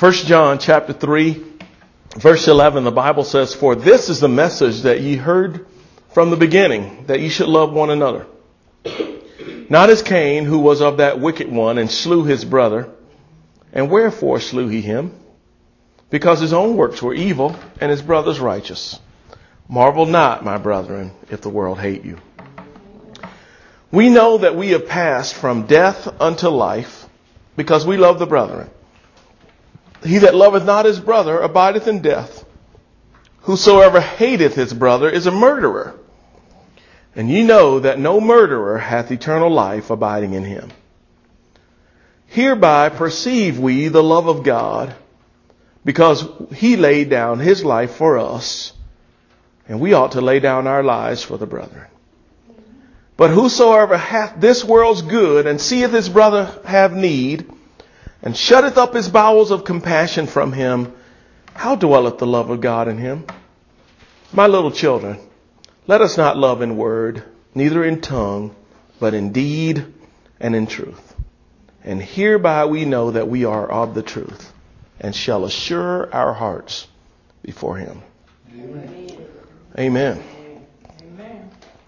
1 John chapter 3, verse 11, the Bible says, "For this is the message that ye heard from the beginning, that ye should love one another. Not as Cain, who was of that wicked one, and slew his brother. And wherefore slew he him? Because his own works were evil, and his brother's righteous. Marvel not, my brethren, if the world hate you. We know that we have passed from death unto life, because we love the brethren. He that loveth not his brother abideth in death. Whosoever hateth his brother is a murderer. And ye know that no murderer hath eternal life abiding in him. Hereby perceive we the love of God, because he laid down his life for us, and we ought to lay down our lives for the brethren. But whosoever hath this world's good, and seeth his brother have need, and shutteth up his bowels of compassion from him, how dwelleth the love of God in him? My little children, let us not love in word, neither in tongue, but in deed and in truth. And hereby we know that we are of the truth, and shall assure our hearts before him." Amen. Amen. Amen.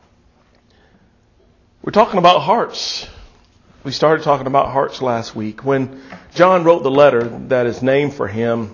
We're talking about hearts. We started talking about hearts last week. When John wrote the letter that is named for him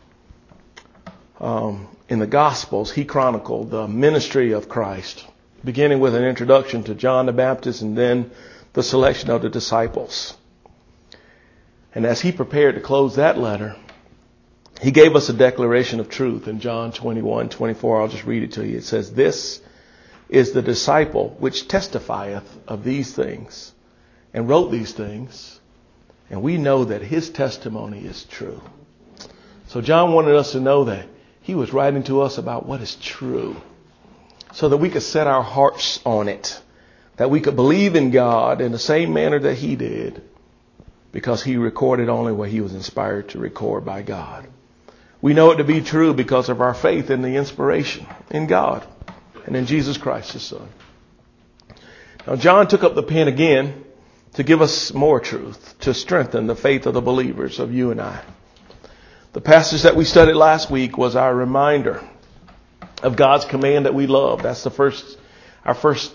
in the Gospels, he chronicled the ministry of Christ, beginning with an introduction to John the Baptist and then the selection of the disciples. And as he prepared to close that letter, he gave us a declaration of truth in John 21:24. I'll just read it to you. It says, "This is the disciple which testifieth of these things, and wrote these things, and we know that his testimony is true." So John wanted us to know that he was writing to us about what is true, so that we could set our hearts on it, that we could believe in God in the same manner that he did, because he recorded only what he was inspired to record by God. We know it to be true because of our faith in the inspiration in God and in Jesus Christ, his Son. Now, John took up the pen again to give us more truth, to strengthen the faith of the believers, of you and I. The passage that we studied last week was our reminder of God's command that we love. That's our first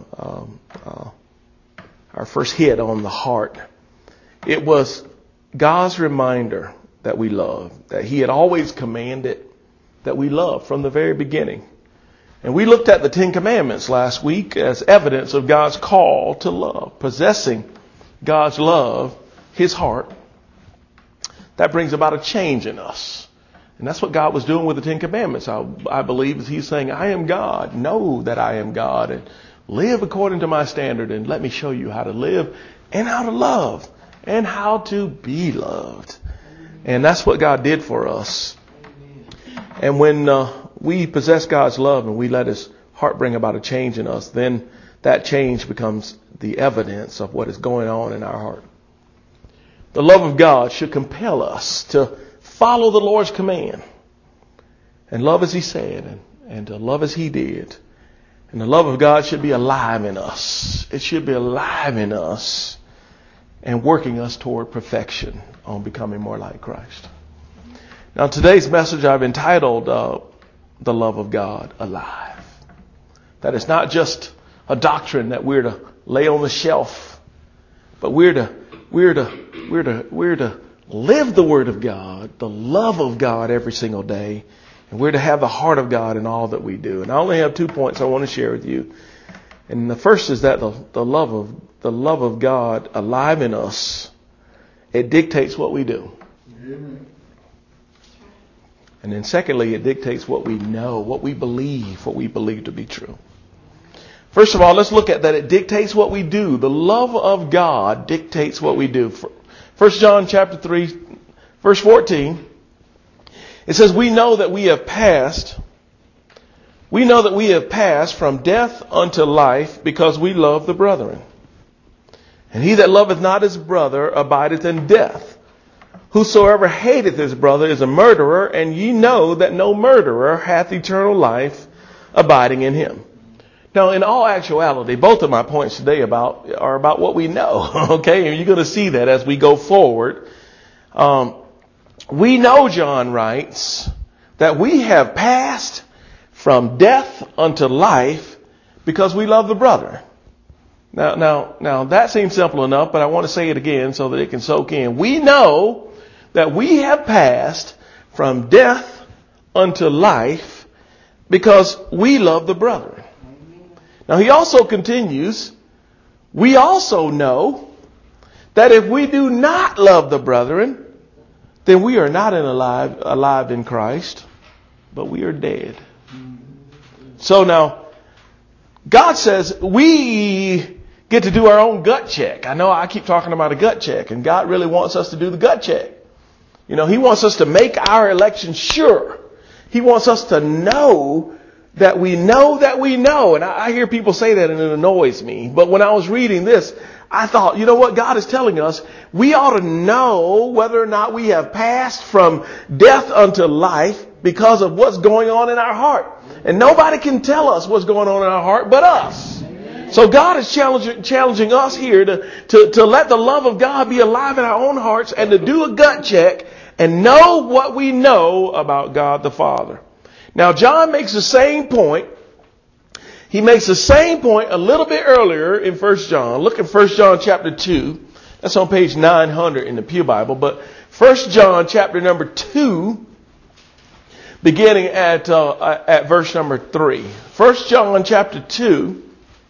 hit on the heart. It was God's reminder that we love, that he had always commanded that we love from the very beginning. And we looked at the 10 Commandments last week as evidence of God's call to love, possessing God's love, his heart. That brings about a change in us. And that's what God was doing with the 10 Commandments. I believe is he's saying, I am God. Know that I am God, and live according to my standard, and let me show you how to live and how to love and how to be loved. And that's what God did for us. And when we possess God's love and we let his heart bring about a change in us, then that change becomes the evidence of what is going on in our heart. The love of God should compel us to follow the Lord's command and love as he said and to love as he did. And the love of God should be alive in us. It should be alive in us and working us toward perfection on becoming more like Christ. Now, today's message I've entitled The Love of God Alive. That it's not just a doctrine that we're to lay on the shelf, but we're to live the Word of God, the love of God every single day, and we're to have the heart of God in all that we do. And I only have 2 points I want to share with you. And the first is that the love of God alive in us, it dictates what we do. Amen. And then secondly, it dictates what we know, what we believe to be true. First of all, let's look at that. It dictates what we do. The love of God dictates what we do. 1 John chapter 3, verse 14, it says, we know that we have passed from death unto life, because we love the brethren. And he that loveth not his brother abideth in death. Whosoever hateth his brother is a murderer, and ye know that no murderer hath eternal life abiding in him. Now, in all actuality, both of my points today are about what we know. Okay, and you're going to see that as we go forward. we know, John writes, that we have passed from death unto life because we love the brother. Now that seems simple enough, but I want to say it again so that it can soak in. We know that we have passed from death unto life because we love the brethren. Now he also continues, we also know that if we do not love the brethren, then we are not alive in Christ, but we are dead. So now, God says we get to do our own gut check. I know I keep talking about a gut check, and God really wants us to do the gut check. You know, He wants us to make our election sure. He wants us to know that we know that we know. And I hear people say that and it annoys me. But when I was reading this, I thought, you know what God is telling us? We ought to know whether or not we have passed from death unto life because of what's going on in our heart. And nobody can tell us what's going on in our heart but us. So God is challenging us here to let the love of God be alive in our own hearts and to do a gut check and know what we know about God the Father. Now, John makes the same point. He makes the same point a little bit earlier in 1 John. Look at 1 John chapter 2. That's on page 900 in the Pew Bible. But 1 John chapter number 2, beginning at verse number 3. 1 John chapter 2,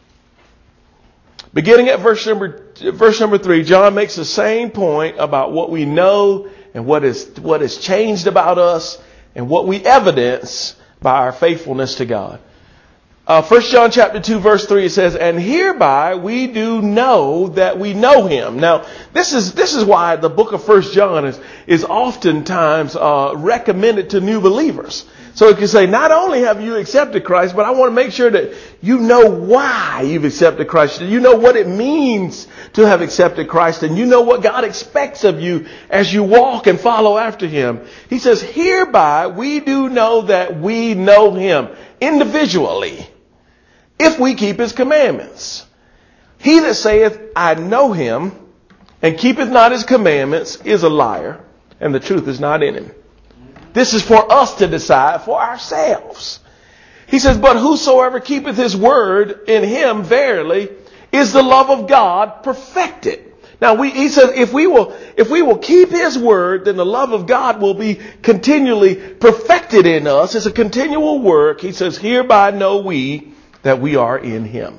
beginning at verse number 3, John makes the same point about what we know and what is changed about us and what we evidence by our faithfulness to God. 1 John chapter 2 verse 3, it says, and hereby we do know that we know Him. Now, this is why the book of 1 John is oftentimes recommended to new believers. So it can say, not only have you accepted Christ, but I want to make sure that you know why you've accepted Christ. You know what it means to have accepted Christ, and you know what God expects of you as you walk and follow after Him. He says, hereby we do know that we know Him individually, if we keep His commandments. He that saith, I know Him, and keepeth not His commandments, is a liar, and the truth is not in him. This is for us to decide for ourselves. He says, but whosoever keepeth His word, in him verily is the love of God perfected. Now he says, if we will keep His word, then the love of God will be continually perfected in us. It's a continual work. He says, hereby know we that we are in Him.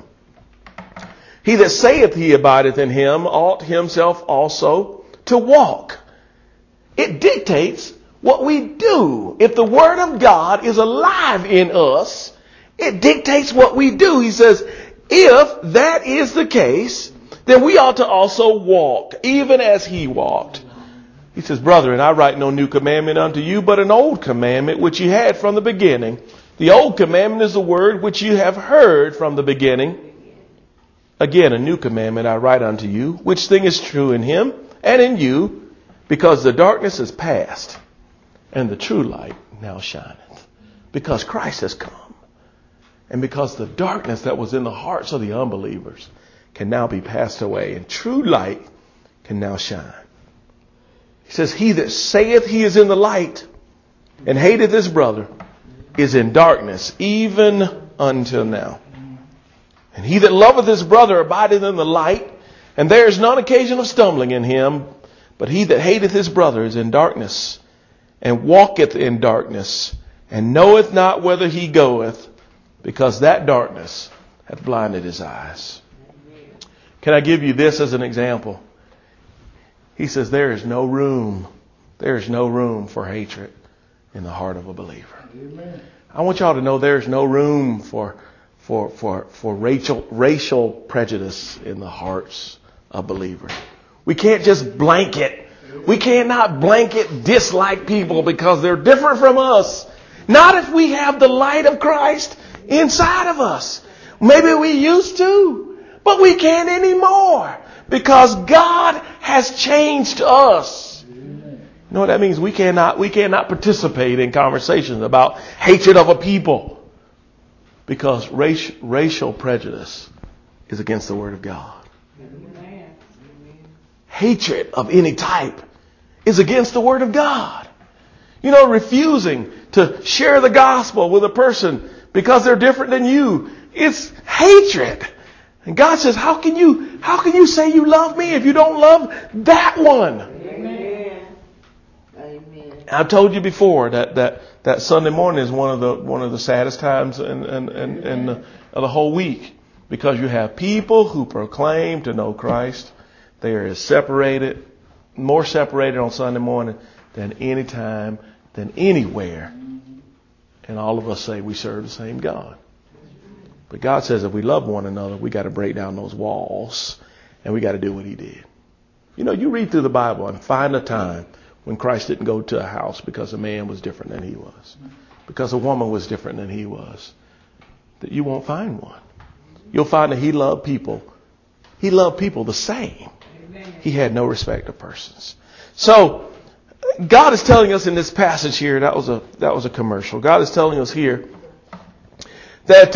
He that saith he abideth in Him ought himself also to walk. It dictates what we do. If the word of God is alive in us, it dictates what we do. He says, if that is the case, then we ought to also walk, even as He walked. He says, brethren, I write no new commandment unto you, but an old commandment which you had from the beginning. The old commandment is the word which you have heard from the beginning. Again, a new commandment I write unto you, which thing is true in Him and in you, because the darkness is past, and the true light now shineth. Because Christ has come. And because the darkness that was in the hearts of the unbelievers can now be passed away, and true light can now shine. He says, he that saith he is in the light and hateth his brother is in darkness, even until now. And he that loveth his brother abideth in the light, and there is none occasion of stumbling in him. But he that hateth his brother is in darkness, and walketh in darkness, and knoweth not whither he goeth, because that darkness hath blinded his eyes. Can I give you this as an example? He says there is no room for hatred in the heart of a believer. Amen. I want y'all to know there's no room for racial prejudice in the hearts of believers. We can't just blanket. We cannot blanket dislike people because they're different from us. Not if we have the light of Christ inside of us. Maybe we used to, but we can't anymore because God has changed us. You know what that means? We cannot participate in conversations about hatred of a people because racial prejudice is against the Word of God. Hatred of any type is against the Word of God. refusing to share the gospel with a person because they're different than you. It's hatred. And God says, how can you say you love me if you don't love that one? Amen. Amen. I've told you before that Sunday morning is one of the saddest times in the whole week, because you have people who proclaim to know Christ. They are more separated on Sunday morning than any time, than anywhere. And all of us say we serve the same God. But God says if we love one another, we got to break down those walls, and we got to do what He did. You read through the Bible and find a time when Christ didn't go to a house because a man was different than He was, because a woman was different than He was. That you won't find one. You'll find that He loved people. He loved people the same. He had no respect of persons. So God is telling us in this passage here, that was a commercial. God is telling us here that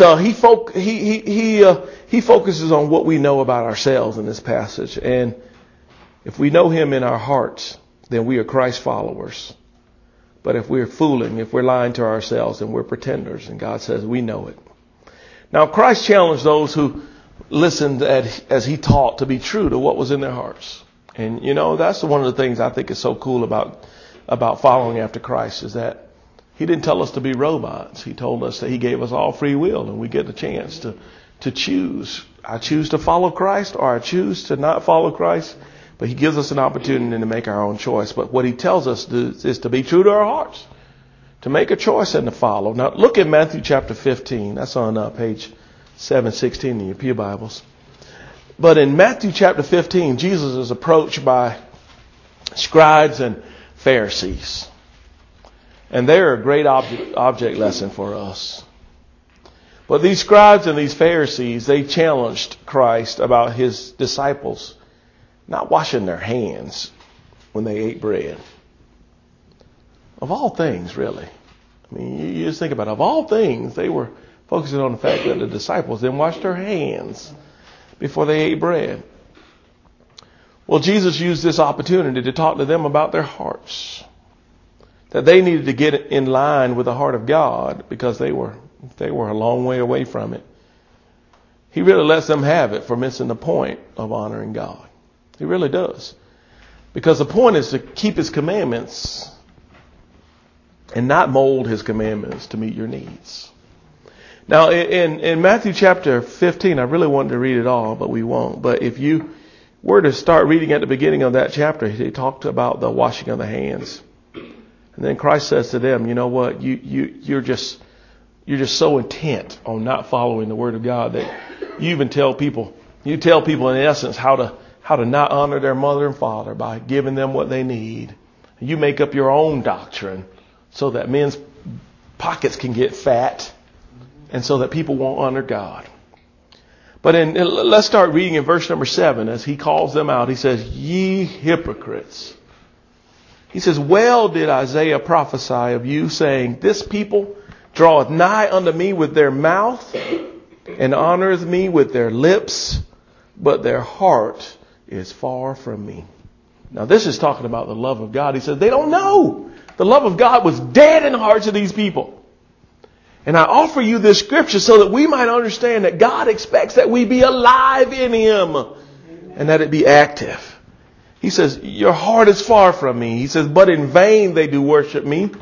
he focuses on what we know about ourselves in this passage. And if we know Him in our hearts, then we are Christ followers. But if we're fooling, if we're lying to ourselves, then we're pretenders. And God says we know it. Now Christ challenged those who listened as He taught to be true to what was in their hearts. And that's one of the things I think is so cool about following after Christ, is that He didn't tell us to be robots. He told us that He gave us all free will, and we get the chance to choose. I choose to follow Christ, or I choose to not follow Christ. But He gives us an opportunity to make our own choice. But what He tells us is to be true to our hearts, to make a choice and to follow. Now look at Matthew chapter 15. That's on page 716 in your pew Bibles. But in Matthew chapter 15, Jesus is approached by scribes and Pharisees. And they're a great object lesson for us. But these scribes and these Pharisees, they challenged Christ about His disciples not washing their hands when they ate bread. Of all things, really. I mean, you just think about it. Of all things, they were focusing on the fact that the disciples didn't wash their hands before they ate bread. Well, Jesus used this opportunity to talk to them about their hearts. That they needed to get in line with the heart of God, because they were a long way away from it. He really lets them have it for missing the point of honoring God. He really does. Because the point is to keep His commandments and not mold His commandments to meet your needs. Now, in Matthew chapter 15, I really wanted to read it all, but we won't. But if you were to start reading at the beginning of that chapter, He talked about the washing of the hands. And then Christ says to them, you know what? You're just so intent on not following the Word of God that you even tell people in essence how to not honor their mother and father by giving them what they need. You make up your own doctrine so that men's pockets can get fat and so that people won't honor God. But let's start reading in verse number 7 as He calls them out. He says, ye hypocrites. He says, well did Isaiah prophesy of you, saying, this people draweth nigh unto me with their mouth and honoreth me with their lips, but their heart is far from me. Now this is talking about the love of God. He says they don't know. The love of God was dead in the hearts of these people. And I offer you this scripture so that we might understand that God expects that we be alive in Him and that it be active. He says, your heart is far from me. He says, but in vain they do worship me,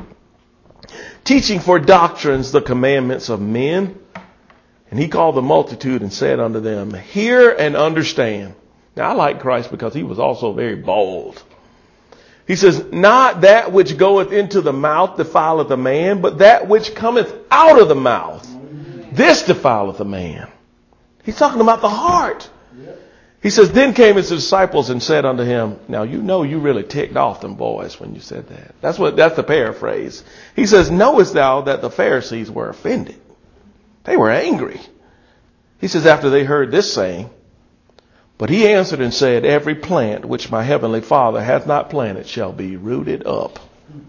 teaching for doctrines the commandments of men. And He called the multitude and said unto them, hear and understand. Now I like Christ because He was also very bold. He says, not that which goeth into the mouth defileth a man, but that which cometh out of the mouth, this defileth a man. He's talking about the heart. He says, then came His disciples and said unto Him, now you really ticked off them boys when you said that. That's the paraphrase. He says, knowest thou that the Pharisees were offended? They were angry. He says, after they heard this saying, but He answered and said, every plant which my heavenly Father hath not planted shall be rooted up.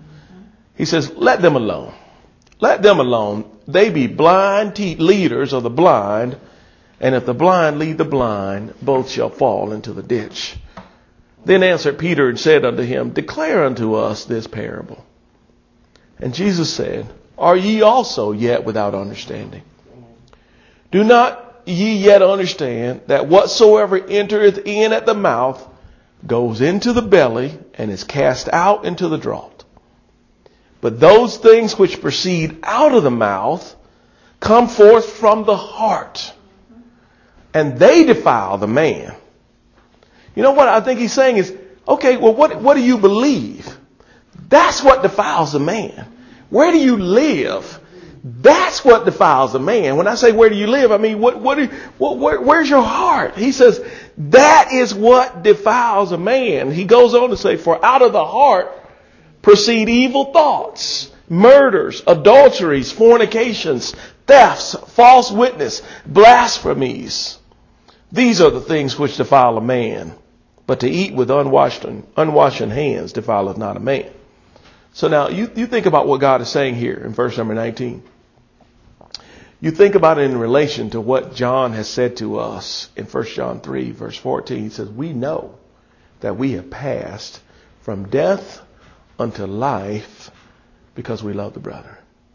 He says, let them alone. Let them alone. They be blind leaders of the blind. And if the blind lead the blind, both shall fall into the ditch. Then answered Peter and said unto Him, declare unto us this parable. And Jesus said, are ye also yet without understanding? Do not ye yet understand that whatsoever entereth in at the mouth goes into the belly and is cast out into the draught? But those things which proceed out of the mouth come forth from the heart, and they defile the man. You know what I think he's saying is, okay, well, what do you believe? That's what defiles a man. Where do you live? That's what defiles a man. When I say where do you live, I mean, where's your heart? He says, that is what defiles a man. He goes on to say, for out of the heart proceed evil thoughts, murders, adulteries, fornications, thefts, false witness, blasphemies. These are the things which defile a man. But to eat with unwashed hands defileth not a man. So now you think about what God is saying here in verse number 19. You think about it in relation to what John has said to us in 1 John 3 verse 14. He says, we know that we have passed from death unto life because we love the brethren.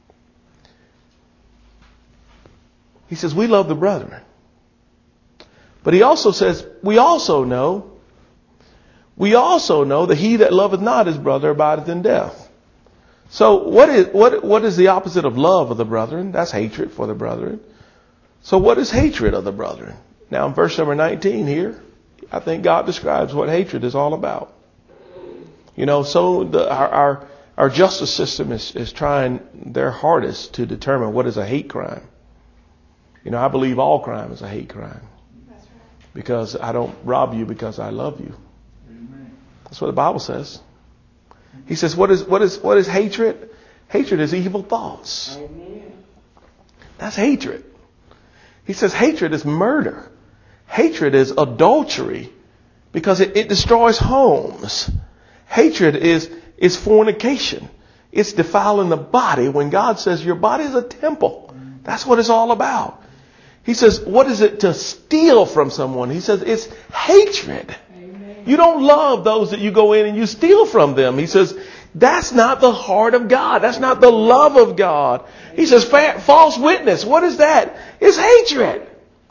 He says, we love the brethren. But he also says, we also know that he that loveth not his brother abideth in death. So what is the opposite of love of the brethren? That's hatred for the brethren. So what is hatred of the brethren? Now in verse number 19 here, I think God describes what hatred is all about. You know, so our justice system is trying their hardest to determine what is a hate crime. You know, I believe all crime is a hate crime. That's right. Because I don't rob you because I love you. Amen. That's what the Bible says. He says, what is hatred? Hatred is evil thoughts. Amen. That's hatred. He says hatred is murder. Hatred is adultery because it destroys homes. Hatred is fornication. It's defiling the body when God says your body is a temple. That's what it's all about. He says, what is it to steal from someone? He says, it's hatred. Amen. You don't love those that you go in and you steal from them. He says, that's not the heart of God. That's not the love of God. He says, false witness. What is that? It's hatred.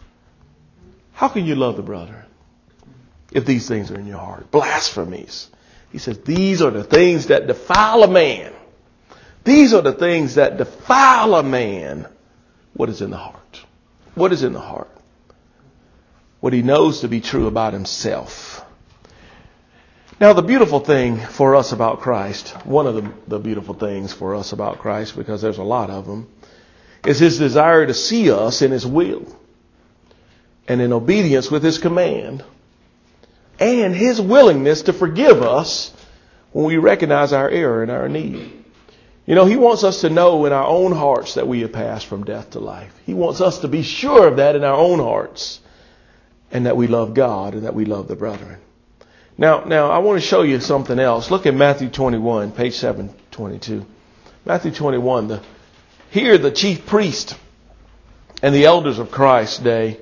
How can you love the brother if these things are in your heart? Blasphemies. He says, these are the things that defile a man. These are the things that defile a man. What is in the heart? What is in the heart? What he knows to be true about himself. Now, the beautiful thing for us about Christ, one of the beautiful things for us about Christ, because there's a lot of them, is his desire to see us in his will and in obedience with his command, and his willingness to forgive us when we recognize our error and our need. You know, he wants us to know in our own hearts that we have passed from death to life. He wants us to be sure of that in our own hearts, and that we love God and that we love the brethren. Now I want to show you something else. Look at Matthew 21, page 722. Matthew 21, here the chief priest and the elders of Christ's day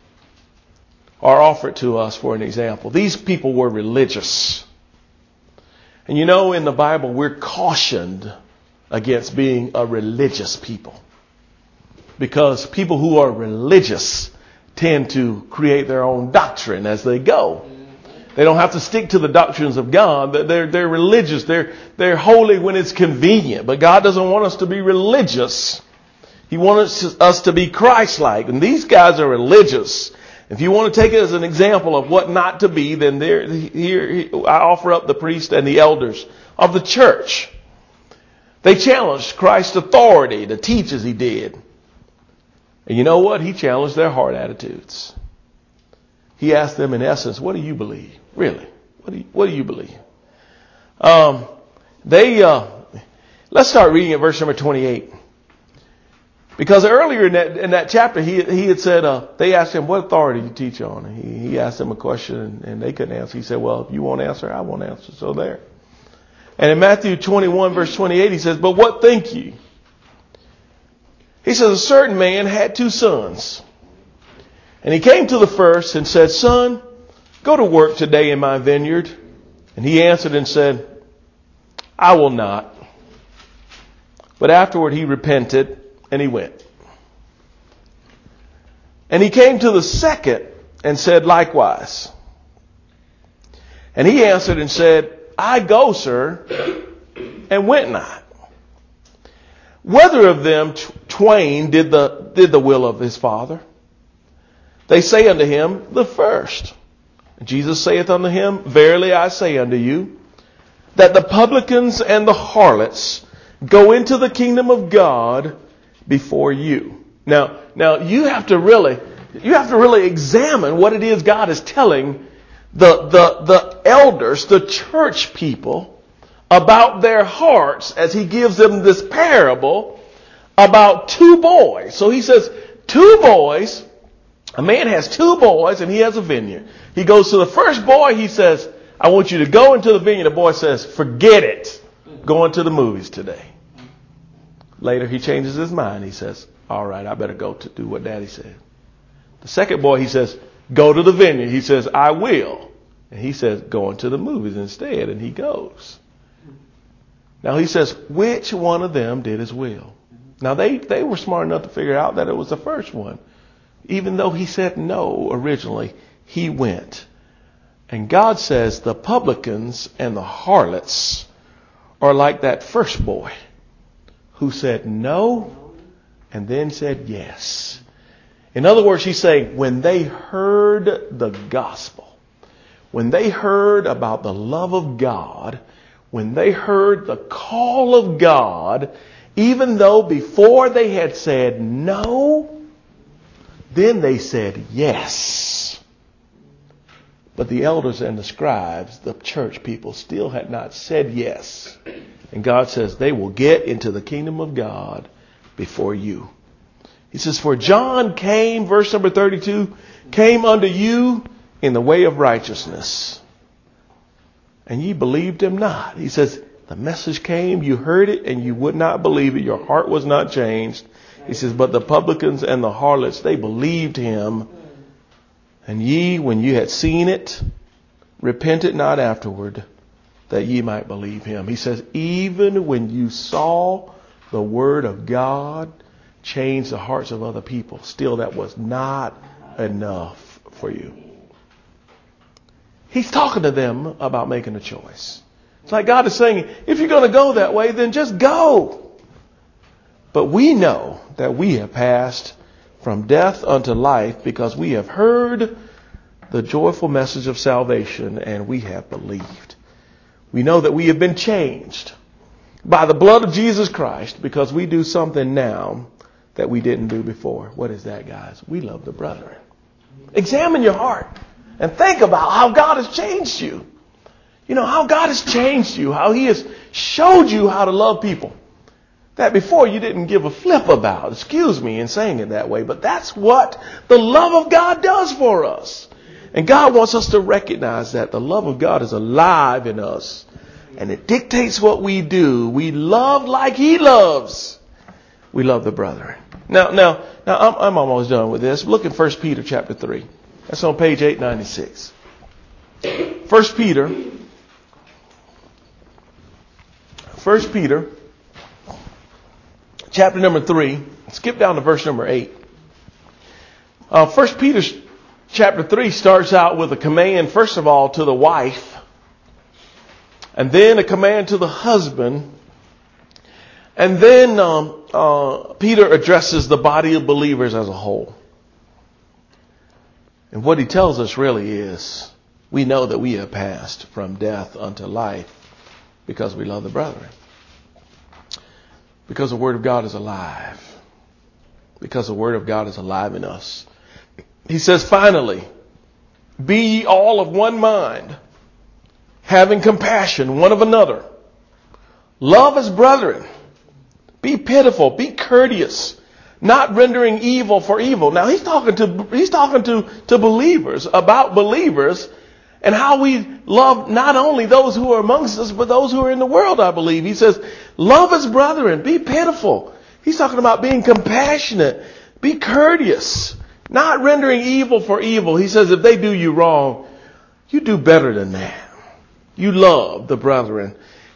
are offered to us for an example. These people were religious. And you know, in the Bible, we're cautioned against being a religious people. Because people who are religious tend to create their own doctrine as they go. They don't have to stick to the doctrines of God. They're religious. They're holy when it's convenient. But God doesn't want us to be religious. He wants us to be Christ-like. And these guys are religious. If you want to take it as an example of what not to be, then here I offer up the priest and the elders of the church. They challenged Christ's authority to teach as he did. And you know what? He challenged their heart attitudes. He asked them, in essence, what do you believe? Really? What do you believe? Let's start reading at verse number 28. Because earlier in that chapter, he had said, they asked him, what authority do you teach on? He asked them a question and they couldn't answer. He said, well, if you won't answer, I won't answer. So there. And in Matthew 21, verse 28, he says, but what think ye? He says, a certain man had 2 sons. And he came to the first and said, son, go to work today in my vineyard. And he answered and said, I will not. But afterward he repented and he went. And he came to the second and said likewise. And he answered and said, I go, sir, and went not. Whether of them twain did the will of his father? They say unto him, the first. Jesus saith unto him, verily I say unto you, that the publicans and the harlots go into the kingdom of God before you. Now you have to really examine what it is God is telling the elders, the church people, about their hearts as he gives them this parable about two boys. So he says, two boys, a man has two boys and he has a vineyard. He goes to the first boy, he says, I want you to go into the vineyard. The boy says, forget it. Going to the movies today. Later he changes his mind. He says, all right, I better go to do what Daddy said. The second boy, he says, go to the vineyard. He says, I will. And he says, go into the movies instead. And he goes. Now he says, which one of them did his will? Now they were smart enough to figure out that it was the first one. Even though he said no originally, he went. And God says the publicans and the harlots are like that first boy who said no and then said yes. In other words, he's saying when they heard the gospel, when they heard about the love of God, when they heard the call of God, even though before they had said no, then they said yes. But the elders and the scribes, the church people, still had not said yes. And God says they will get into the kingdom of God before you. He says, for John came, verse number 32, came unto you in the way of righteousness, and ye believed him not. He says, the message came, you heard it, and you would not believe it. Your heart was not changed. He says, but the publicans and the harlots, they believed him. And ye, when you had seen it, repented not afterward, that ye might believe him. He says, even when you saw the word of God change the hearts of other people, still that was not enough for you. He's talking to them about making a choice. It's like God is saying, if you're going to go that way, then just go. But we know that we have passed from death unto life because we have heard the joyful message of salvation and we have believed. We know that we have been changed by the blood of Jesus Christ because we do something now that we didn't do before. What is that, guys? We love the brethren. Examine your heart and think about how God has changed you. You know, how God has changed you, how he has showed you how to love people that before you didn't give a flip about. Excuse me in saying it that way, but that's what the love of God does for us. And God wants us to recognize that the love of God is alive in us and it dictates what we do. We love like he loves. We love the brethren. Now I'm almost done with this. Look at 1 Peter chapter 3. That's on page 896. 1 Peter chapter number 3. Skip down to verse number 8. 1 Peter chapter 3 starts out with a command, first of all, to the wife. And then a command to the husband. And then Peter addresses the body of believers as a whole. And what he tells us really is, we know that we have passed from death unto life because we love the brethren. Because the Word of God is alive. Because the Word of God is alive in us. He says, finally, be ye all of one mind, having compassion one of another. Love as brethren. Be pitiful, be courteous, not rendering evil for evil. Now he's talking to believers, about believers, and how we love not only those who are amongst us, but those who are in the world, I believe. He says, love as brethren, be pitiful. He's talking about being compassionate, be courteous, not rendering evil for evil. He says, if they do you wrong, you do better than that. You love the brethren.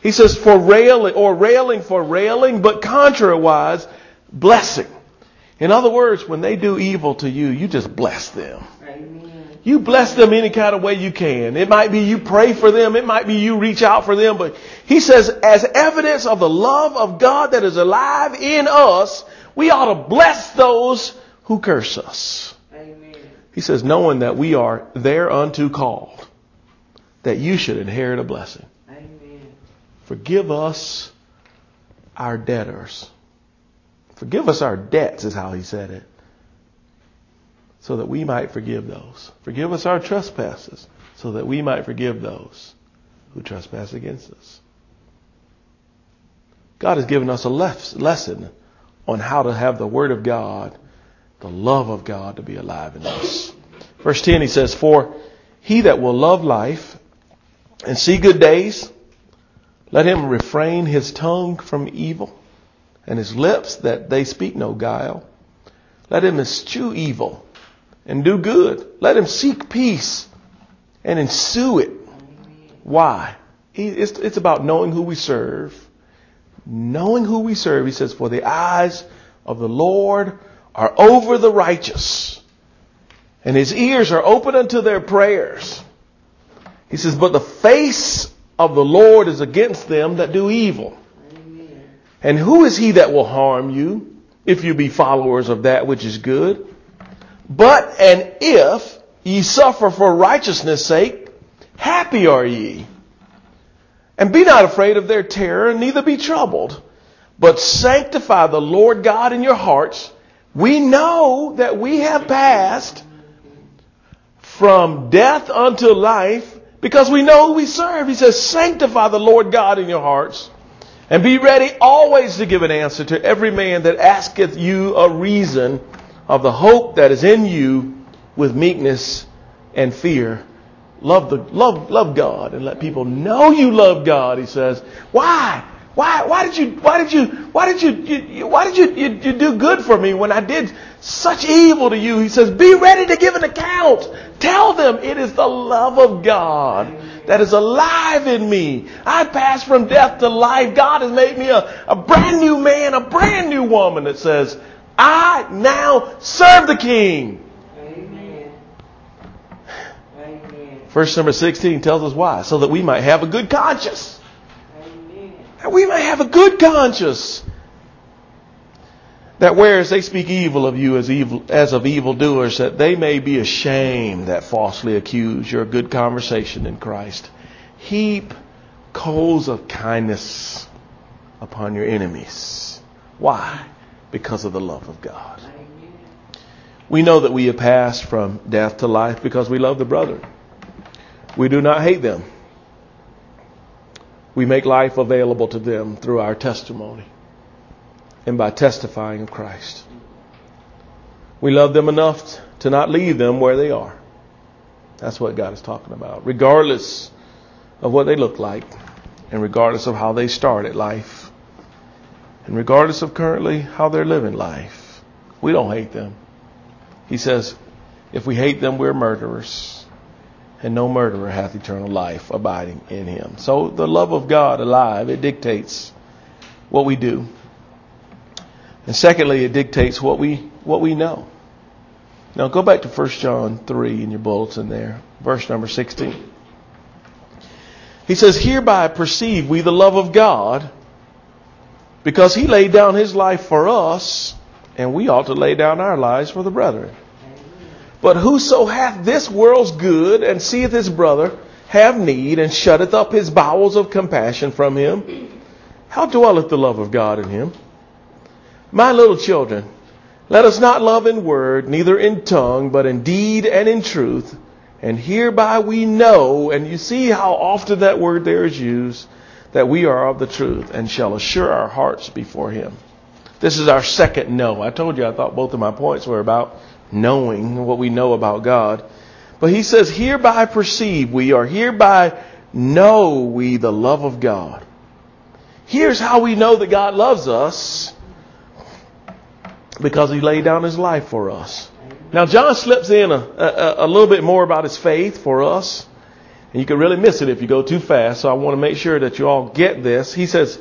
He says, railing for railing, but contrariwise, blessing. In other words, when they do evil to you, you just bless them. Amen. You bless them any kind of way you can. It might be you pray for them. It might be you reach out for them. But he says, as evidence of the love of God that is alive in us, we ought to bless those who curse us. Amen. He says, knowing that we are thereunto called, that you should inherit a blessing. Amen. Forgive us our debtors. Forgive us our debts is how he said it. So that we might forgive those. Forgive us our trespasses. So that we might forgive those who trespass against us. God has given us a lesson on how to have the Word of God, the love of God to be alive in us. Verse 10 he says, for he that will love life and see good days, let him refrain his tongue from evil and his lips that they speak no guile. Let him eschew evil and do good. Let him seek peace and ensue it. Why? It's about knowing who we serve. Knowing who we serve. He says, for the eyes of the Lord are over the righteous, and his ears are open unto their prayers. He says, but the face of the Lord is against them that do evil. And who is he that will harm you if you be followers of that which is good? But and if ye suffer for righteousness' sake, happy are ye. And be not afraid of their terror, neither be troubled, but sanctify the Lord God in your hearts. We know that we have passed from death unto life because we know who we serve. He says, sanctify the Lord God in your hearts. And be ready always to give an answer to every man that asketh you a reason of the hope that is in you with meekness and fear. Love God and let people know you love God. He says, why did you do good for me when I did such evil to you? He says, be ready to give an account. Tell them it is the love of God that is alive in me. I passed from death to life. God has made me a brand new man, a brand new woman that says, I now serve the King. Amen. Amen. Verse number 16 tells us why. So that we might have a good conscience. Amen. That we might have a good conscience. That whereas they speak evil of you as of evildoers, that they may be ashamed that falsely accuse your good conversation in Christ. Heap coals of kindness upon your enemies. Why? Because of the love of God. We know that we have passed from death to life because we love the brethren. We do not hate them. We make life available to them through our testimony and by testifying of Christ. We love them enough to not leave them where they are. That's what God is talking about. Regardless of what they look like and regardless of how they started life and regardless of currently how they're living life, we don't hate them. He says, if we hate them, we're murderers, and no murderer hath eternal life abiding in him. So the love of God alive, it dictates what we do. And secondly, it dictates what we know. Now go back to 1 John 3 in your bulletin there, verse number 16. He says, hereby perceive we the love of God, because he laid down his life for us, and we ought to lay down our lives for the brethren. But whoso hath this world's good, and seeth his brother have need, and shutteth up his bowels of compassion from him, how dwelleth the love of God in him? My little children, let us not love in word, neither in tongue, but in deed and in truth. And hereby we know, and you see how often that word there is used, that we are of the truth and shall assure our hearts before him. This is our second know. I told you I thought both of my points were about knowing what we know about God. But he says, hereby perceive we, or hereby know we the love of God. Here's how we know that God loves us. Because he laid down his life for us. Now John slips in a little bit more about his faith for us. And you can really miss it if you go too fast. So I want to make sure that you all get this. He says,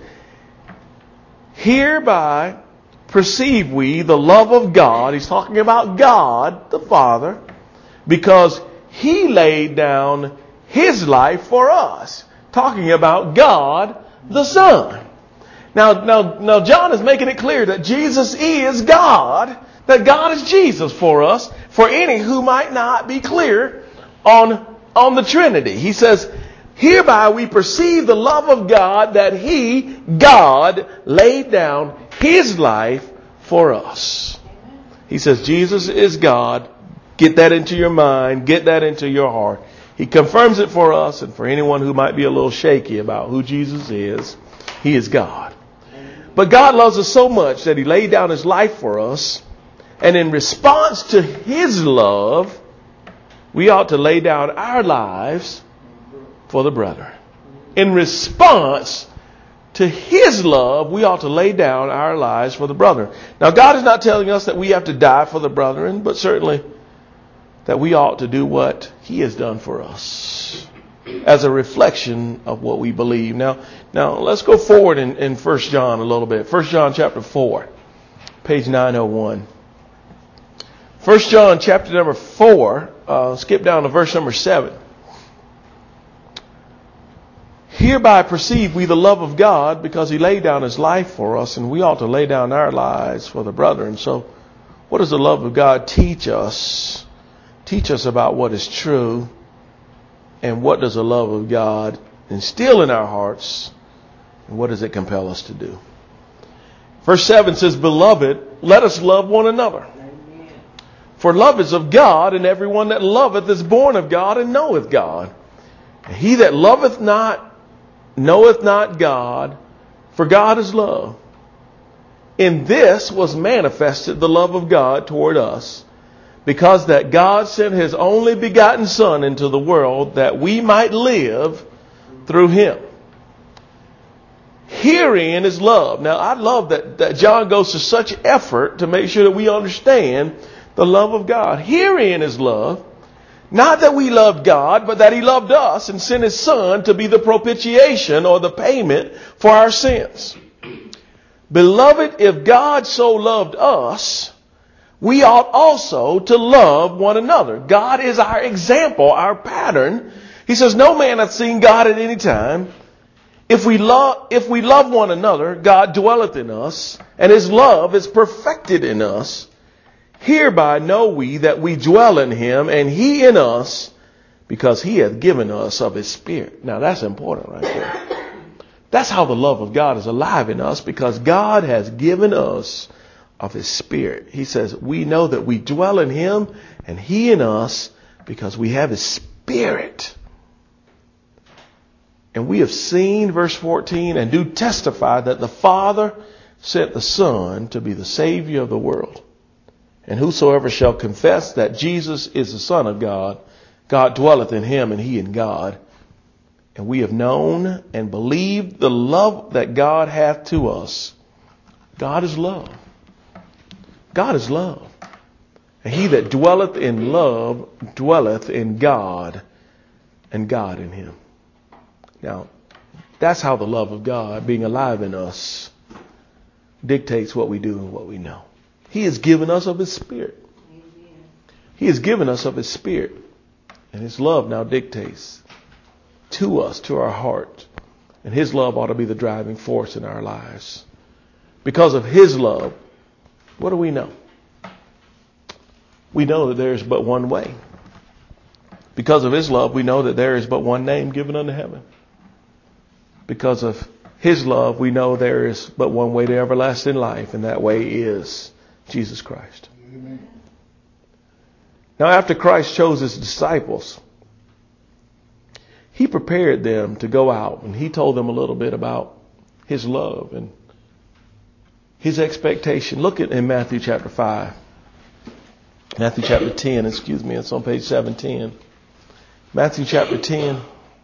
hereby perceive we the love of God. He's talking about God, the Father, because He laid down His life for us. Talking about God, the Son. Now, John is making it clear that Jesus is God, that God is Jesus for us, for any who might not be clear on the Trinity. He says, hereby we perceive the love of God, that He, God, laid down His life for us. He says Jesus is God. Get that into your mind. Get that into your heart. He confirms it for us, and for anyone who might be a little shaky about who Jesus is, He is God. But God loves us so much that He laid down His life for us. And in response to His love, we ought to lay down our lives for the brethren. In response to His love, we ought to lay down our lives for the brethren. Now, God is not telling us that we have to die for the brethren, but certainly that we ought to do what He has done for us as a reflection of what we believe. Now let's go forward in 1 John a little bit. 1 John chapter 4, page 901. 1 John chapter number 4, skip down to verse number 7. Hereby perceive we the love of God, because He laid down His life for us, and we ought to lay down our lives for the brethren. So what does the love of God teach us? Teach us about what is true. And what does the love of God instill in our hearts? And what does it compel us to do? Verse 7 says, beloved, let us love one another. Amen. For love is of God, and everyone that loveth is born of God and knoweth God. And he that loveth not knoweth not God, for God is love. In this was manifested the love of God toward us, because that God sent His only begotten Son into the world that we might live through Him. Herein is love. Now, I love that John goes to such effort to make sure that we understand the love of God. Herein is love. Not that we loved God, but that He loved us and sent His Son to be the propitiation, or the payment for our sins. Beloved, if God so loved us, we ought also to love one another. God is our example, our pattern. He says, no man hath seen God at any time. If we love one another, God dwelleth in us, and His love is perfected in us. Hereby know we that we dwell in Him, and He in us, because He hath given us of His Spirit. Now that's important right there. That's how the love of God is alive in us, because God has given us of His Spirit. He says we know that we dwell in Him and He in us, because we have His Spirit. And we have seen, verse 14, and do testify that the Father sent the Son to be the Savior of the world. And whosoever shall confess that Jesus is the Son of God, God dwelleth in Him and He in God. And we have known and believed the love that God hath to us. God is love. God is love. And he that dwelleth in love dwelleth in God, and God in him. Now, that's how the love of God, being alive in us, dictates what we do and what we know. He has given us of His Spirit. Amen. He has given us of His Spirit. And His love now dictates to us, to our heart. And His love ought to be the driving force in our lives. Because of His love, what do we know? We know that there is but one way. Because of His love, we know that there is but one name given unto heaven. Because of His love, we know there is but one way to everlasting life, and that way is Jesus Christ. Amen. Now, after Christ chose His disciples, He prepared them to go out, and He told them a little bit about His love and His expectation. Look at in Matthew chapter 5. Matthew chapter 10, it's on page 710. Matthew chapter 10.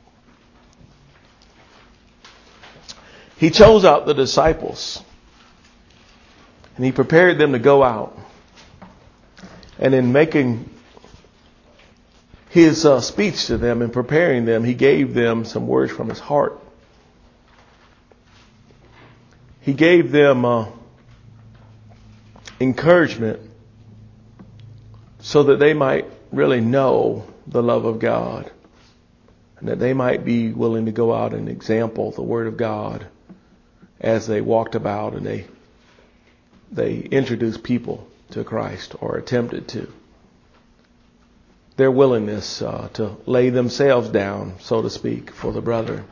He chose out the disciples, and He prepared them to go out. And in making his speech to them and preparing them, he gave them some words from his heart. He gave them encouragement so that they might really know the love of God, and that they might be willing to go out and example the Word of God as they walked about and they introduced people to Christ, or attempted to. Their willingness to lay themselves down, so to speak, for the brethren.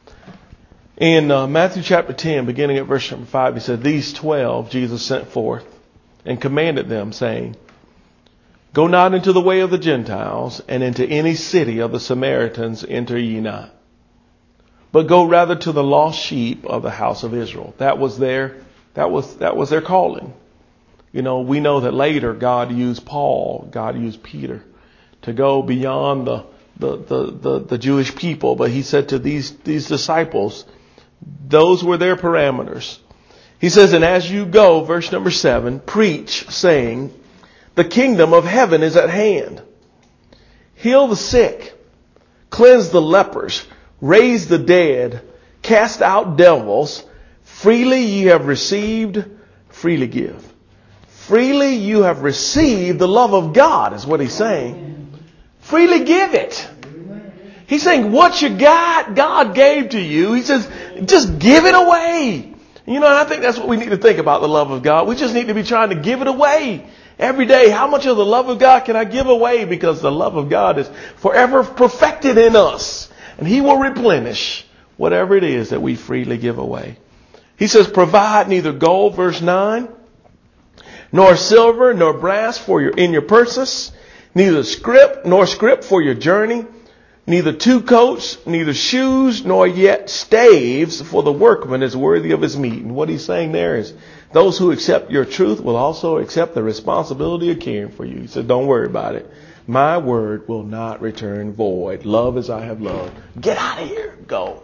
In Matthew chapter 10, beginning at verse number 5, he said, "These 12 Jesus sent forth and commanded them, saying, Go not into the way of the Gentiles, and into any city of the Samaritans enter ye not, but go rather to the lost sheep of the house of Israel." That was their calling. You know, we know that later God used Paul, God used Peter to go beyond the Jewish people. But he said to these disciples, those were their parameters. He says, "And as you go," verse number 7, "preach, saying, the kingdom of heaven is at hand. Heal the sick, cleanse the lepers, raise the dead, cast out devils. Freely ye have received, freely give." Freely you have received the love of God, is what he's saying. Freely give it. He's saying what you got, God gave to you. He says, just give it away. You know, and I think that's what we need to think about the love of God. We just need to be trying to give it away every day. How much of the love of God can I give away? Because the love of God is forever perfected in us, and he will replenish whatever it is that we freely give away. He says, "Provide neither gold," verse 9, "nor silver, nor brass in your purses, neither scrip for your journey, neither two coats, neither shoes, nor yet staves, for the workman is worthy of his meat." And what he's saying there is, those who accept your truth will also accept the responsibility of caring for you. He said, don't worry about it. My word will not return void. Love as I have loved. Get out of here. Go.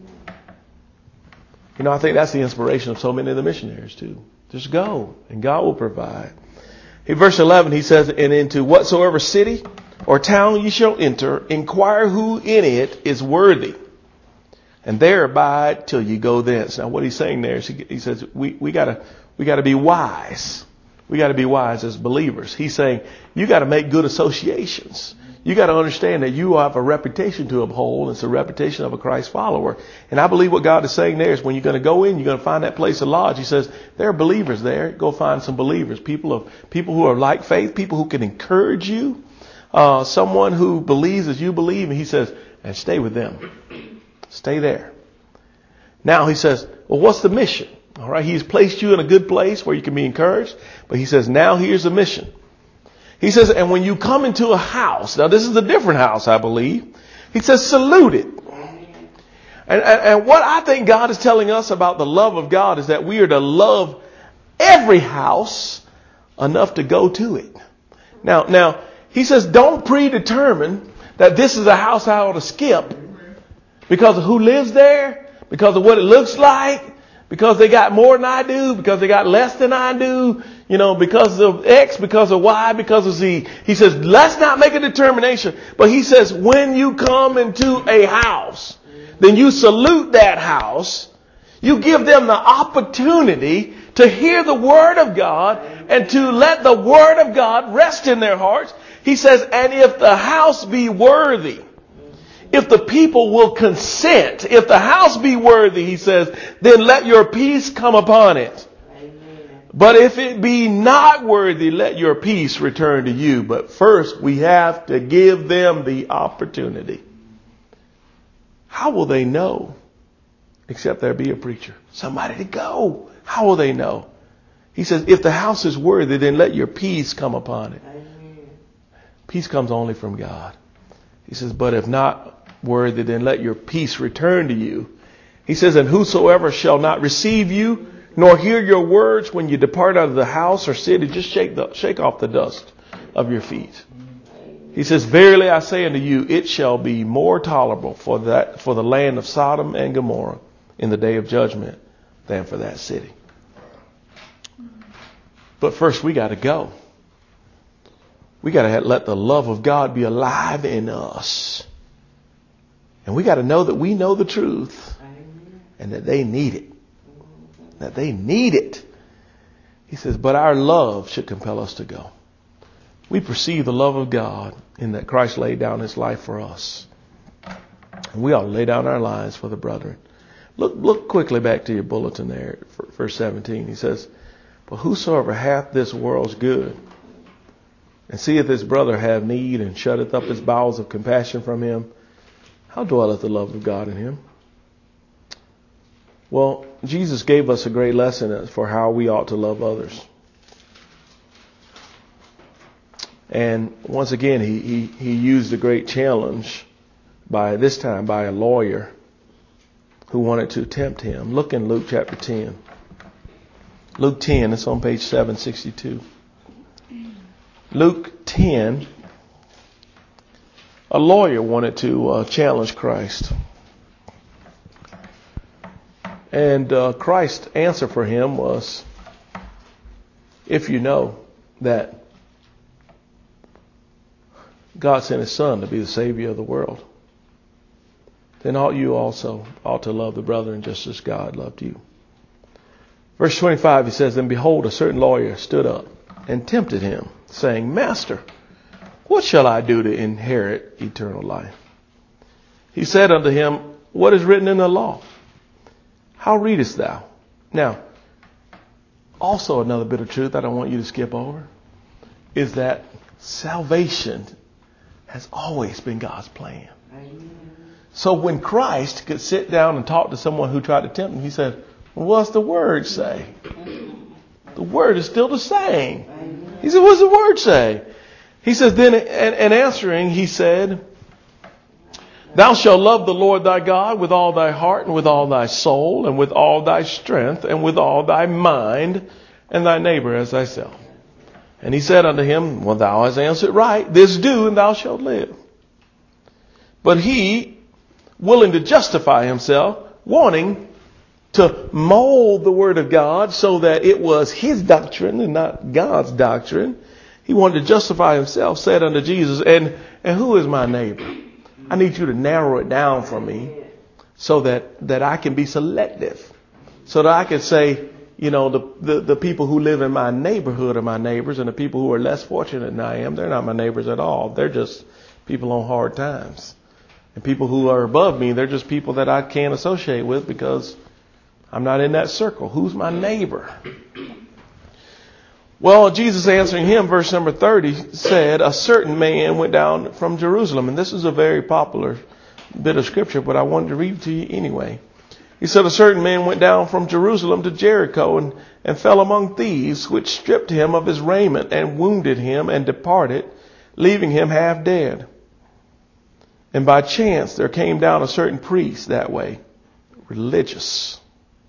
You know, I think that's the inspiration of so many of the missionaries too. Just go, and God will provide. In verse 11, he says, "And into whatsoever city or town ye shall enter, inquire who in it is worthy, and there abide till you go thence." Now, what he's saying there is, he says, we gotta be wise. We gotta be wise as believers. He's saying, you gotta make good associations. You got to understand that you have a reputation to uphold. It's a reputation of a Christ follower. And I believe what God is saying there is, when you're going to go in, you're going to find that place of lodge. He says, there are believers there. Go find some believers, people who are like faith, people who can encourage you, someone who believes as you believe. And he says, and stay with them. Stay there. Now he says, well, what's the mission? All right. He's placed you in a good place where you can be encouraged. But he says, now here's the mission. He says, and when you come into a house, now this is a different house, I believe. He says, salute it. And what I think God is telling us about the love of God is that we are to love every house enough to go to it. Now, he says, don't predetermine that this is a house I ought to skip because of who lives there, because of what it looks like, because they got more than I do, because they got less than I do, you know, because of X, because of Y, because of Z. He says, let's not make a determination. But he says, when you come into a house, then you salute that house. You give them the opportunity to hear the word of God and to let the word of God rest in their hearts. He says, and if the house be worthy, if the people will consent, if the house be worthy, he says, then let your peace come upon it. Amen. But if it be not worthy, let your peace return to you. But first, we have to give them the opportunity. How will they know? Except there be a preacher, somebody to go. How will they know? He says, if the house is worthy, then let your peace come upon it. Amen. Peace comes only from God. He says, but if not worthy, then let your peace return to you. He says, and whosoever shall not receive you, nor hear your words when you depart out of the house or city, just shake off the dust of your feet. He says, verily I say unto you, it shall be more tolerable for the land of Sodom and Gomorrah in the day of judgment than for that city. But first we got to go. We got to let the love of God be alive in us. And we got to know that we know the truth and that they need it. That they need it. He says, but our love should compel us to go. We perceive the love of God in that Christ laid down his life for us. And we ought to lay down our lives for the brethren. Look quickly back to your bulletin there, verse 17. He says, but whosoever hath this world's good, and seeth his brother have need, and shutteth up his bowels of compassion from him, how dwelleth the love of God in him? Well, Jesus gave us a great lesson for how we ought to love others. And once again, he used a great challenge by a lawyer who wanted to tempt him. Look in Luke chapter 10. Luke 10, it's on page 762. Luke 10, a lawyer wanted to challenge Christ. And Christ's answer for him was, if you know that God sent his son to be the Savior of the world, then ought you also to love the brethren just as God loved you. Verse 25, he says, and behold, a certain lawyer stood up and tempted him, saying, Master, what shall I do to inherit eternal life? He said unto him, what is written in the law? How readest thou? Now, also another bit of truth I don't want you to skip over is that salvation has always been God's plan. Amen. So when Christ could sit down and talk to someone who tried to tempt him, he said, well, what's the word say? The word is still the same. Amen. He said, what's the word say? He says, then, and answering, he said, thou shalt love the Lord thy God with all thy heart and with all thy soul and with all thy strength and with all thy mind, and thy neighbor as thyself. And he said unto him, well, thou hast answered right. This do, and thou shalt live. But he, willing to justify himself, wanting to mold the word of God so that it was his doctrine and not God's doctrine, he wanted to justify himself, said unto Jesus, and who is my neighbor? I need you to narrow it down for me so that I can be selective. So that I can say, you know, the people who live in my neighborhood are my neighbors, and the people who are less fortunate than I am, they're not my neighbors at all. They're just people on hard times. And people who are above me, they're just people that I can't associate with because I'm not in that circle. Who's my neighbor? Well, Jesus answering him, verse number 30, said, a certain man went down from Jerusalem. And this is a very popular bit of scripture, but I wanted to read it to you anyway. He said, a certain man went down from Jerusalem to Jericho and fell among thieves, which stripped him of his raiment and wounded him and departed, leaving him half dead. And by chance there came down a certain priest that way, religious.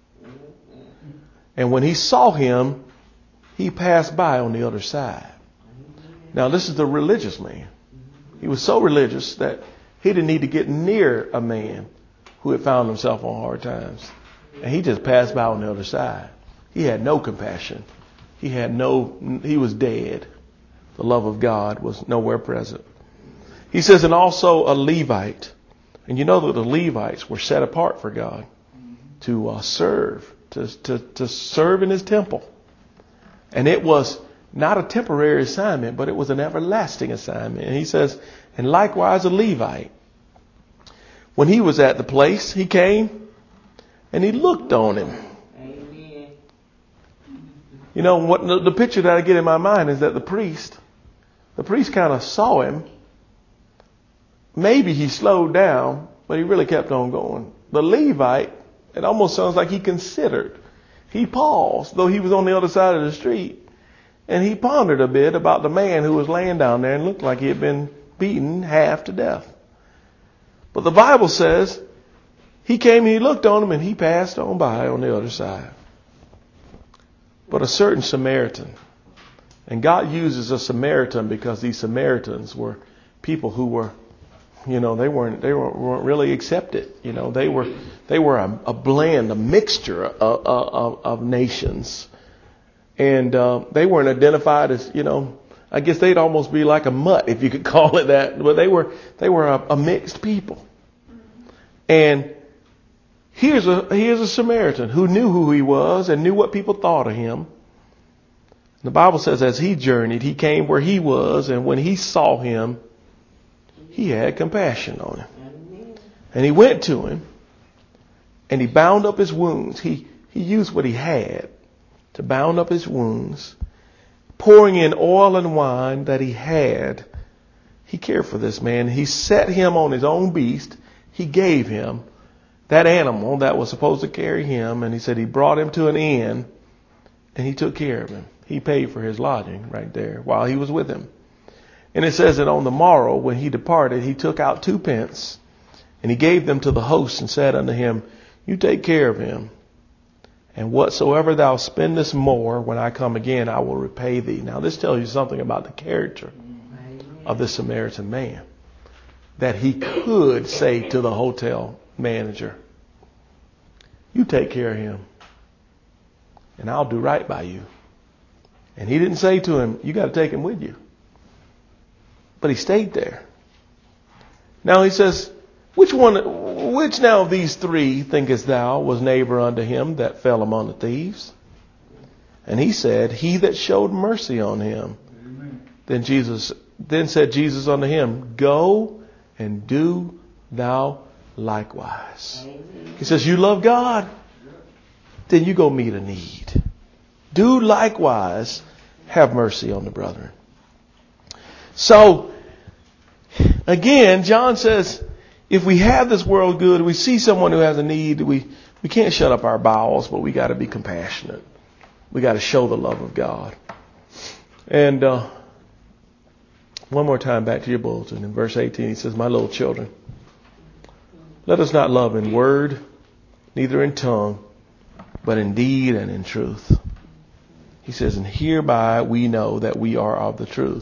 And when he saw him, he passed by on the other side. Now, this is the religious man. He was so religious that he didn't need to get near a man who had found himself on hard times. And he just passed by on the other side. He had no compassion. He was dead. The love of God was nowhere present. He says, and also a Levite. And you know that the Levites were set apart for God to serve, to serve in his temple. And it was not a temporary assignment, but it was an everlasting assignment. And he says, and likewise a Levite. When he was at the place, he came and he looked on him. Amen. You know, what the picture that I get in my mind is that the priest kind of saw him. Maybe he slowed down, but he really kept on going. The Levite, it almost sounds like he considered. He paused, though he was on the other side of the street, and he pondered a bit about the man who was laying down there and looked like he had been beaten half to death. But the Bible says he came and he looked on him and he passed on by on the other side. But a certain Samaritan, and God uses a Samaritan because these Samaritans were people who were, you know, they weren't really accepted. You know, they were a blend, a mixture of nations, and they weren't identified as, you know, I guess they'd almost be like a mutt, if you could call it that. But they were a mixed people. And here's a Samaritan who knew who he was and knew what people thought of him. The Bible says as he journeyed, he came where he was, and when he saw him, he had compassion on him. And he went to him, and he bound up his wounds. He used what he had to bound up his wounds, pouring in oil and wine that he had. He cared for this man. He set him on his own beast. He gave him that animal that was supposed to carry him, and he said he brought him to an inn, and he took care of him. He paid for his lodging right there while he was with him. And it says that on the morrow when he departed, he took out 2 pence, and he gave them to the host and said unto him, you take care of him, and whatsoever thou spendest more, when I come again, I will repay thee. Now this tells you something about the character of this Samaritan man, that he could say to the hotel manager, you take care of him, and I'll do right by you. And he didn't say to him, you got to take him with you. But he stayed there. Now he says, which now of these 3 thinkest thou was neighbor unto him that fell among the thieves? And he said, he that showed mercy on him. Amen. Then said Jesus unto him, go and do thou likewise. Amen. He says, you love God? Then you go meet a need. Do likewise, have mercy on the brethren. So, again, John says, if we have this world good, we see someone who has a need, we can't shut up our bowels, but we got to be compassionate. We got to show the love of God. And one more time back to your bulletin. In verse 18, he says, my little children, let us not love in word, neither in tongue, but in deed and in truth. He says, and hereby we know that we are of the truth,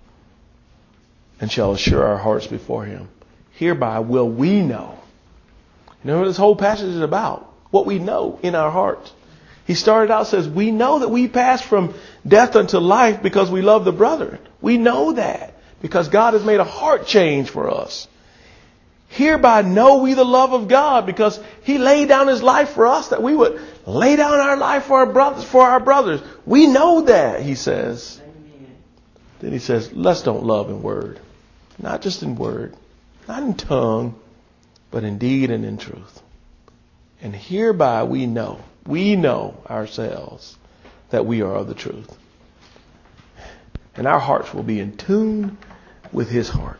and shall assure our hearts before him. Hereby will we know. You know what this whole passage is about? What we know in our hearts. He started out, says, we know that we pass from death unto life because we love the brethren. We know that because God has made a heart change for us. Hereby know we the love of God, because he laid down his life for us, that we would lay down our life for our brothers. We know that, he says. Amen. Then he says, let's don't love in word. Not just in word, not in tongue, but in deed and in truth. And hereby we know ourselves that we are of the truth. And our hearts will be in tune with his heart.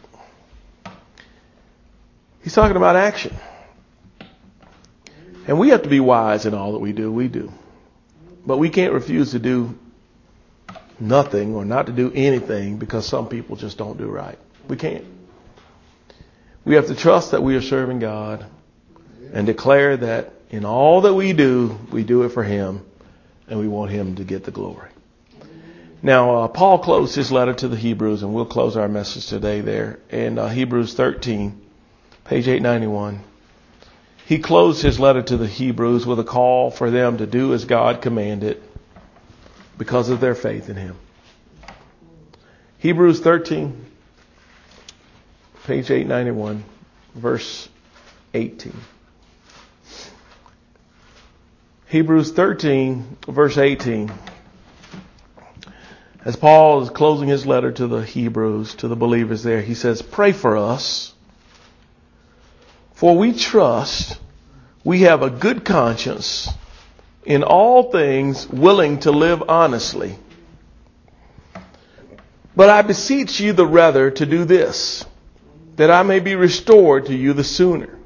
He's talking about action. And we have to be wise in all that we do. We do. But we can't refuse to do nothing or not to do anything because some people just don't do right. We can't. We have to trust that we are serving God and declare that in all that we do it for him, and we want him to get the glory. Now, Paul closed his letter to the Hebrews, and we'll close our message today there in Hebrews 13. Page 891. He closed his letter to the Hebrews with a call for them to do as God commanded because of their faith in him. Hebrews 13, page 891, verse 18. Hebrews 13, verse 18. As Paul is closing his letter to the Hebrews, to the believers there, he says, pray for us. For we trust we have a good conscience, in all things willing to live honestly. But I beseech you the rather to do this, that I may be restored to you the sooner.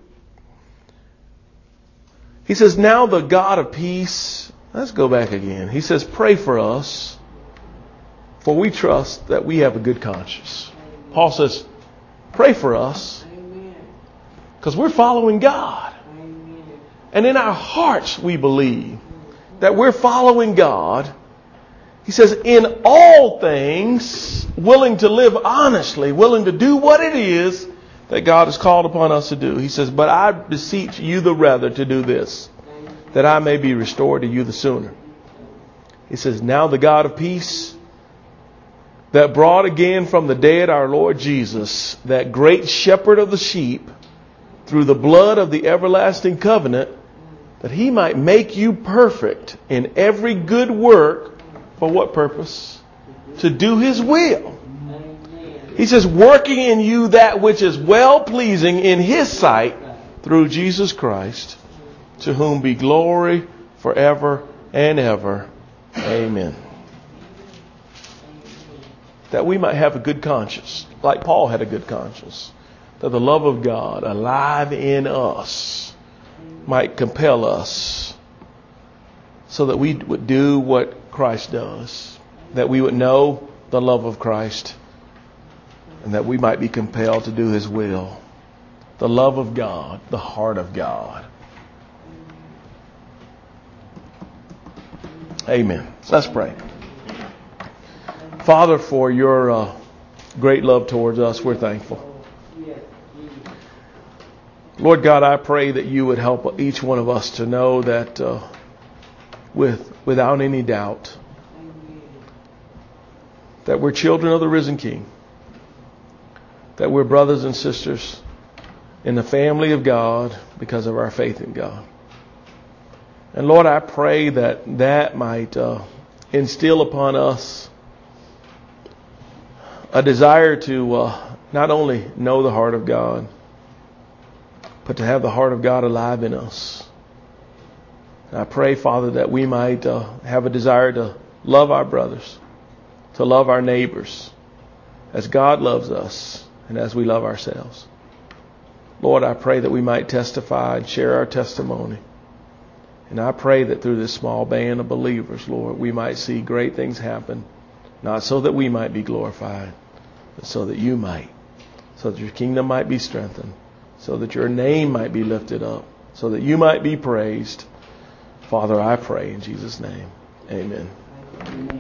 He says, now the God of peace, let's go back again. He says, pray for us, for we trust that we have a good conscience. Paul says, pray for us. Because we're following God. And in our hearts we believe that we're following God. He says, in all things, willing to live honestly, willing to do what it is that God has called upon us to do. He says, but I beseech you the rather to do this, that I may be restored to you the sooner. He says, now the God of peace that brought again from the dead our Lord Jesus, that great shepherd of the sheep, through the blood of the everlasting covenant, that he might make you perfect in every good work. For what purpose? To do his will. He says, working in you that which is well-pleasing in his sight through Jesus Christ, to whom be glory forever and ever. Amen. That we might have a good conscience, like Paul had a good conscience. That the love of God alive in us might compel us, so that we would do what Christ does. That we would know the love of Christ, and that we might be compelled to do his will. The love of God, the heart of God. Amen. Let's pray. Father, for your great love towards us, we're thankful. Lord God, I pray that you would help each one of us to know that without any doubt, that we're children of the risen King, that we're brothers and sisters in the family of God because of our faith in God. And Lord, I pray that might instill upon us a desire to not only know the heart of God, but to have the heart of God alive in us. And I pray, Father, that we might have a desire to love our brothers, to love our neighbors, as God loves us and as we love ourselves. Lord, I pray that we might testify and share our testimony. And I pray that through this small band of believers, Lord, we might see great things happen, not so that we might be glorified, but so that you might, so that your kingdom might be strengthened, so that your name might be lifted up, so that you might be praised. Father, I pray in Jesus' name. Amen.